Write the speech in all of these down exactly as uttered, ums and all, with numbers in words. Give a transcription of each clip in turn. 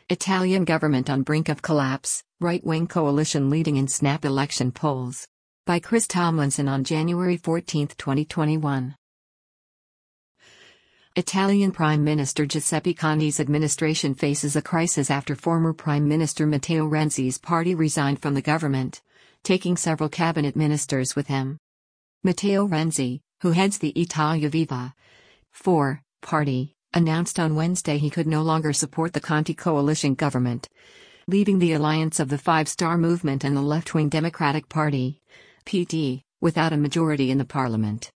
Italian government on brink of collapse, right-wing coalition leading in snap election polls. By Chris Tomlinson on January fourteenth, twenty twenty-one. Italian Prime Minister Giuseppe Conte's administration faces a crisis after former Prime Minister Matteo Renzi's party resigned from the government, taking several cabinet ministers with him. Matteo Renzi, who heads the Italia Viva four party, announced on Wednesday he could no longer support the Conte coalition government, leaving the alliance of the Five Star Movement and the left-wing Democratic Party, P D, without a majority in the parliament.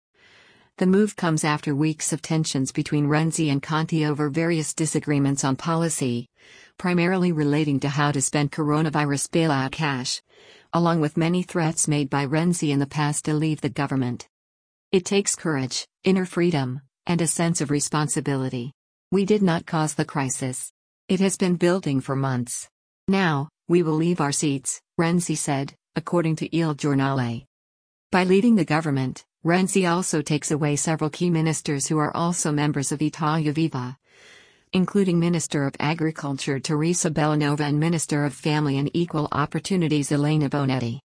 The move comes after weeks of tensions between Renzi and Conte over various disagreements on policy, primarily relating to how to spend coronavirus bailout cash, along with many threats made by Renzi in the past to leave the government. It takes courage, inner freedom, and a sense of responsibility. We did not cause the crisis. It has been building for months. Now, we will leave our seats, Renzi said, according to Il Giornale. By leaving the government, Renzi also takes away several key ministers who are also members of Italia Viva, including Minister of Agriculture Teresa Bellanova and Minister of Family and Equal Opportunities Elena Bonetti.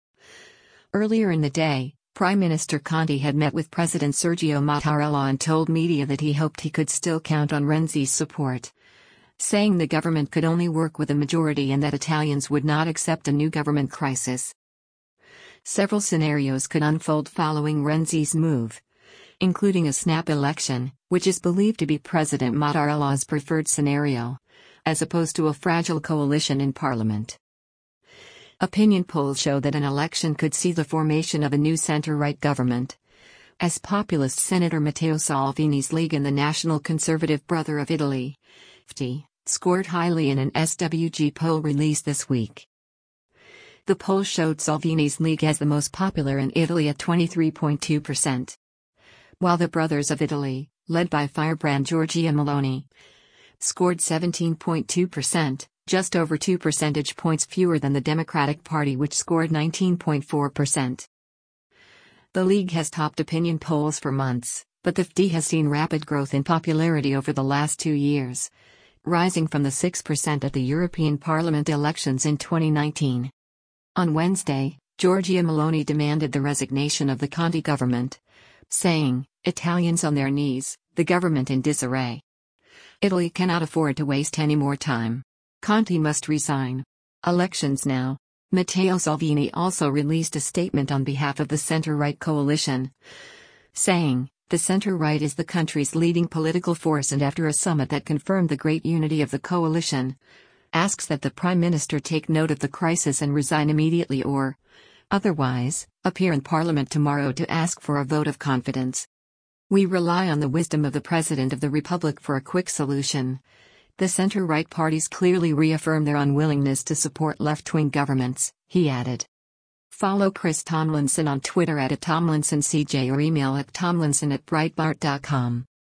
Earlier in the day, Prime Minister Conte had met with President Sergio Mattarella and told media that he hoped he could still count on Renzi's support, saying the government could only work with a majority and that Italians would not accept a new government crisis. Several scenarios could unfold following Renzi's move, including a snap election, which is believed to be President Mattarella's preferred scenario, as opposed to a fragile coalition in parliament. Opinion polls show that an election could see the formation of a new center-right government, as populist Senator Matteo Salvini's League and the National Conservative Brother of Italy, F T, scored highly in an S W G poll released this week. The poll showed Salvini's League as the most popular in Italy at twenty-three point two percent. While the Brothers of Italy, led by firebrand Giorgia Meloni, scored seventeen point two percent, just over two percentage points fewer than the Democratic Party, which scored nineteen point four percent. The League has topped opinion polls for months, but the F D has seen rapid growth in popularity over the last two years, rising from the six percent at the European Parliament elections in twenty nineteen. On Wednesday, Giorgia Meloni demanded the resignation of the Conte government, saying, "Italians on their knees, the government in disarray. Italy cannot afford to waste any more time. Conte must resign. Elections now." Matteo Salvini also released a statement on behalf of the center-right coalition, saying, "The center-right is the country's leading political force, and after a summit that confirmed the great unity of the coalition, asks that the Prime Minister take note of the crisis and resign immediately or, otherwise, appear in Parliament tomorrow to ask for a vote of confidence. We rely on the wisdom of the President of the Republic for a quick solution." The center-right parties clearly reaffirm their unwillingness to support left-wing governments, he added. Follow Chris Tomlinson on Twitter at Tomlinson C J or email at tomlinson at breitbart dot com.